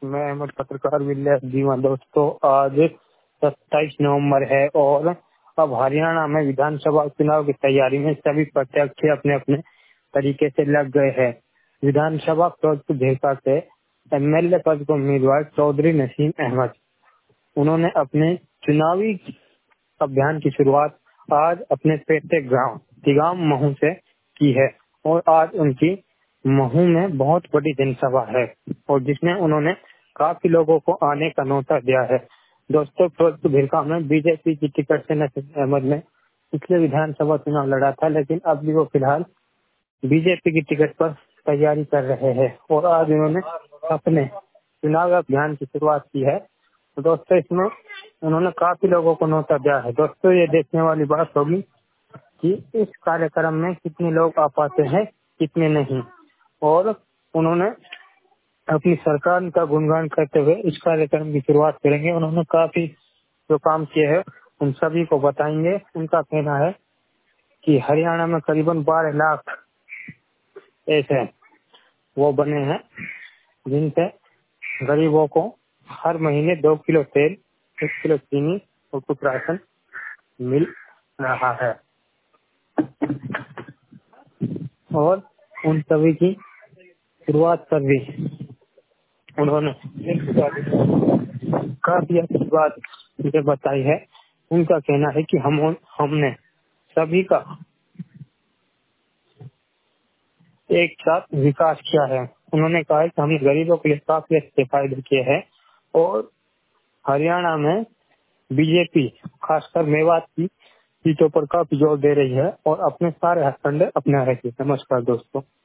मैं अहमद पत्रकार विल्य जीवा। दोस्तों, आज 27 नवंबर है और अब हरियाणा में विधानसभा चुनाव की तैयारी में सभी प्रत्याशी अपने अपने तरीके से लग गए हैं। विधानसभा फिरोजपुर झेसा से एमएलए पद को उम्मीदवार चौधरी नसीम अहमद, उन्होंने अपने चुनावी अभियान की शुरुआत आज अपने पेटे गांव तिगाम महू से की है और आज उनकी महू में बहुत बड़ी जनसभा है और जिसमें उन्होंने काफी लोगों को आने का न्योता दिया है। दोस्तों, फिरोजपुर झिरका में बीजेपी की टिकट से नसीम अहमद ने पिछले विधानसभा चुनाव लड़ा था, लेकिन अब भी वो फिलहाल बीजेपी की टिकट पर तैयारी कर रहे हैं और आज उन्होंने अपने चुनाव अभियान की शुरुआत की है। तो दोस्तों, इसमें उन्होंने काफी लोगों को न्योता दिया है। दोस्तों, ये देखने वाली बात होगी कि इस कार्यक्रम में कितने लोग आ पाते हैं, कितने नहीं। और उन्होंने अपनी सरकार का गुणगान करते हुए इस कार्यक्रम की शुरुआत करेंगे। उन्होंने काफी जो काम किए हैं उन सभी को बताएंगे। उनका कहना है कि हरियाणा में करीबन 12 लाख ऐसे वो बने हैं जिनसे गरीबों को हर महीने 2 किलो तेल, 1 किलो चीनी और कुछ राशन मिल रहा है और उन सभी की शुरुआत कर दी उन्होंने। काफी अच्छी बात मुझे बताई है। उनका कहना है कि हमने सभी का एक साथ विकास किया है। उन्होंने कहा है कि हमने गरीबों के लिए काफी अच्छे फायदे किए हैं और हरियाणा में बीजेपी खासकर मेवात की सीटों पर काफी जोर दे रही है और अपने सारे हथकंडे अपना रही है। नमस्कार दोस्तों।